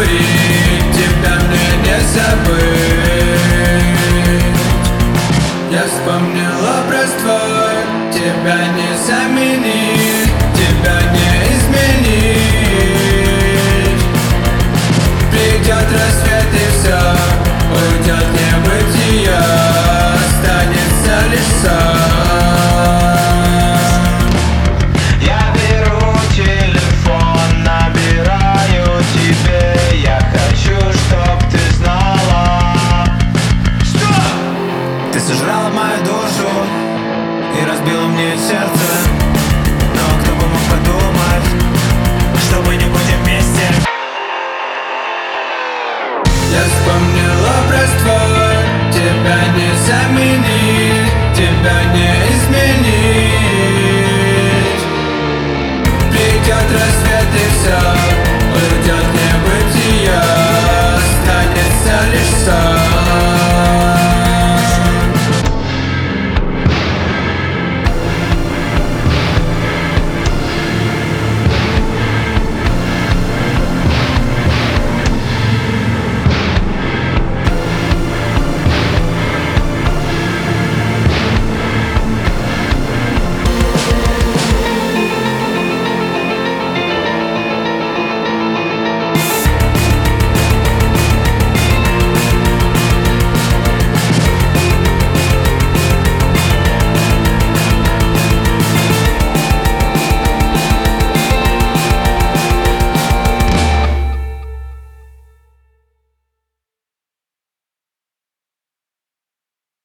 говорить, тебя мне не забыть. Я вспомнил образ твой, тебя не заменить, тебя не изменить. Придет рассвет и все уйдет в небытие, останется лишь сон. Я беру телефон, набираю тебе. Я хочу, чтоб ты знала, Что? ты сожрала мою душу и разбила мне сердце. Но кто бы мог подумать, что мы не будем вместе. Я вспомнил образ твой, тебя не заменить, тебя не